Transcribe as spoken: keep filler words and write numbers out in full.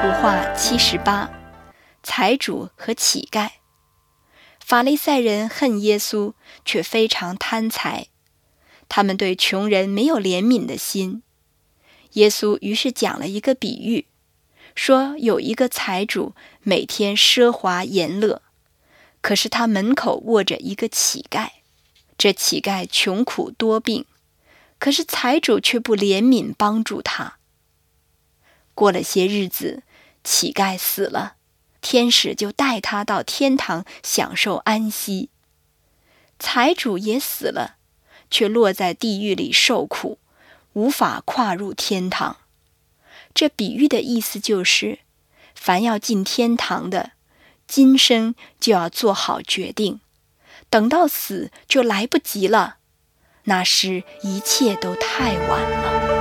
图画七十八，财主和乞丐。法利赛人恨耶稣，却非常贪财，他们对穷人没有怜悯的心。耶稣于是讲了一个比喻，说有一个财主每天奢华宴乐，可是他门口卧着一个乞丐，这乞丐穷苦多病，可是财主却不怜悯帮助他。过了些日子，乞丐死了，天使就带他到天堂享受安息。财主也死了，却落在地狱里受苦，无法跨入天堂。这比喻的意思就是，凡要进天堂的，今生就要做好决定，等到死就来不及了，那时一切都太晚了。